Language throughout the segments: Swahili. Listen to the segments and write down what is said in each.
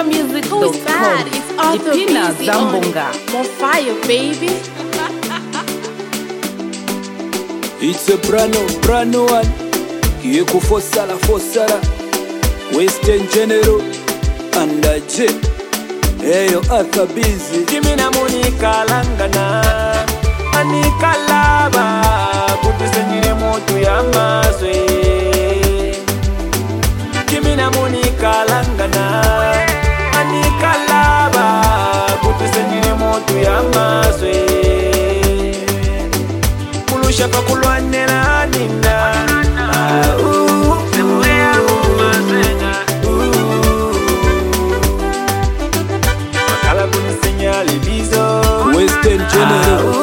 bungamusic.com. Who's bad? It's Arthur Lipina Busy Zambonga. on More fire, baby. It's a brand new one. Kiyeku fosala Western General and J. Eyo Arthur Busy. Kimina Monica Langana Anika Laba Kutisenjire motu ya mazwe. Kimina Monica Langana Anika Laba Kutisenjire motu ya mazwe. Kulusha pa kulwanela nina Semuea umazena Makala kunisenya libizo Western General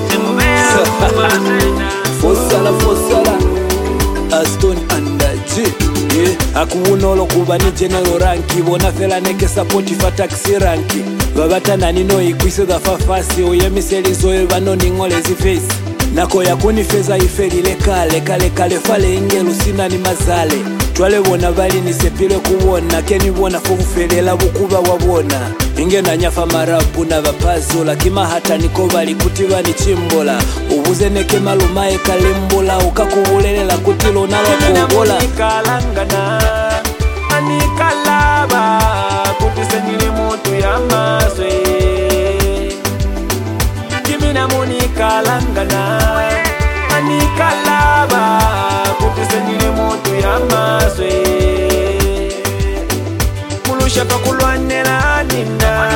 Fosala Aston and J. Akuwunolo kuba ni general ranki bona fela neke support fa taxi ranki babatana nino ikwise da fafasi oyemiseli zoe banoni ngole zifesi nako yakuni feza ifelile kale fale ingelu sina ni mazale twale bona bali ni sepile kuwona keni bona fufufelela bukuba wabona ingena nyafa marapu na bapazo lakima hata niko bali kutiba ni chimbola ubuze neke malumae kalembola ukakubulelela kutilo nalo kubola kalangana anikalaba kutisenjile motu ya mazwe. Kimina Monica Langana anikalaba kutisenjile motu ya mazwe. Kulusha pa kulwanela nina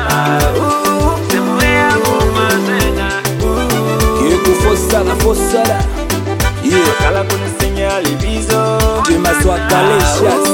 Semuea umazena Kiyeku fosala Kala kunisenya libizo Tima Swagalicious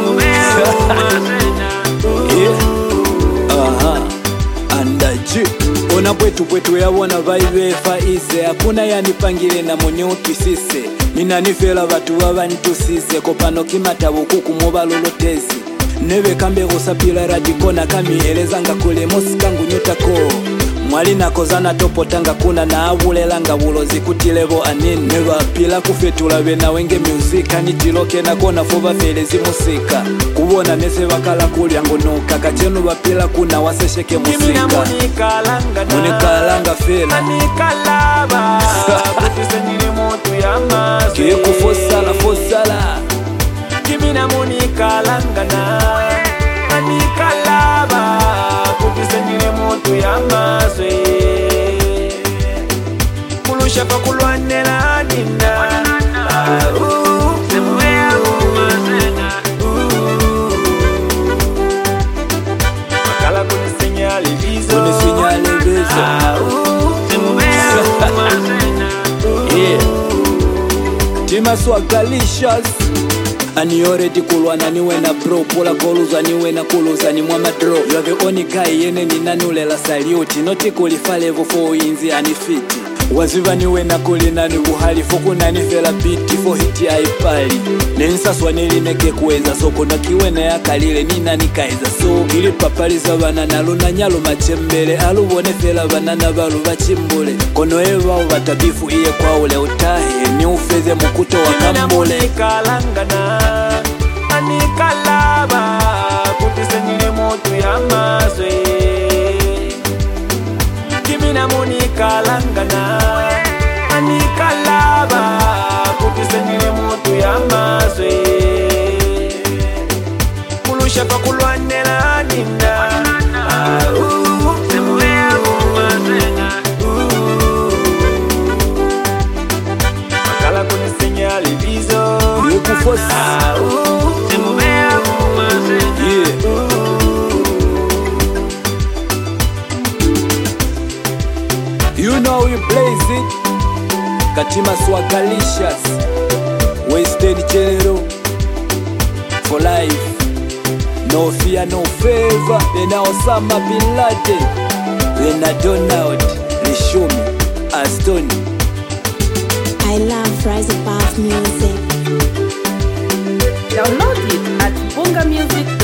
Andaji ona pwetu yawona vaivefa ize hakuna yanipangile na munyotusise nina nifela vatu vavanitusize kopano kimatabu kukumovalolotezi neve kambe kusapila radikona kamielezanga kule mosikangu nyutako mwali nakozana topotanga kuna na awulelanga bulozi kutilevo anini neva pila kufetula bena wenge muzika nitiloke nakona fova felezi musika kubona nese bakala kulya ngonuka kachenu bapila kuna wasesheke musika Monica fela anikalaba kutisenjile motu ya mazwe. Kiyeku fosala Kimina Monica Langana anikalaba kutisenjile motu ya mazwe. Kulusha pa kulwanela nina Semuea umazena Makala kunisenya libizo Semuea umazena Tima Swagalicious and you already kulwana niwe na bro pola koluza niwe na kuluza ni mwa madro you are the only guy yene ni nanulela salute noti qualify level 4 inzi anifiti waziva niwe na kulina ni buhali foku nani fela beat for hit ya ipali nensa swaneli neke kuweza soko na kiwena ya kalile nina nikaiza so ili papaliza bana naluna nyalo machembele alubone fela banana balu bachimbule kono eva batabifu iye kwa ule utahe ni ufeze mukuto wa kambole Kalangana anikalaba kutisenjile motu ya mazwe. Kimina Monica Langana anikalaba kutisenjile motu ya mazwe. Kulusha pa kulwanela nina Semuea umazena Makala kunisenya libizo Kiyeku fosala Semuea umazena You know you blaze it Katima Swagalicious Western General for life No fear, no favor Then Osama Bin Laden Then Donald Lishumi Aston I love Rise Above music. Download it at bungamusic.com.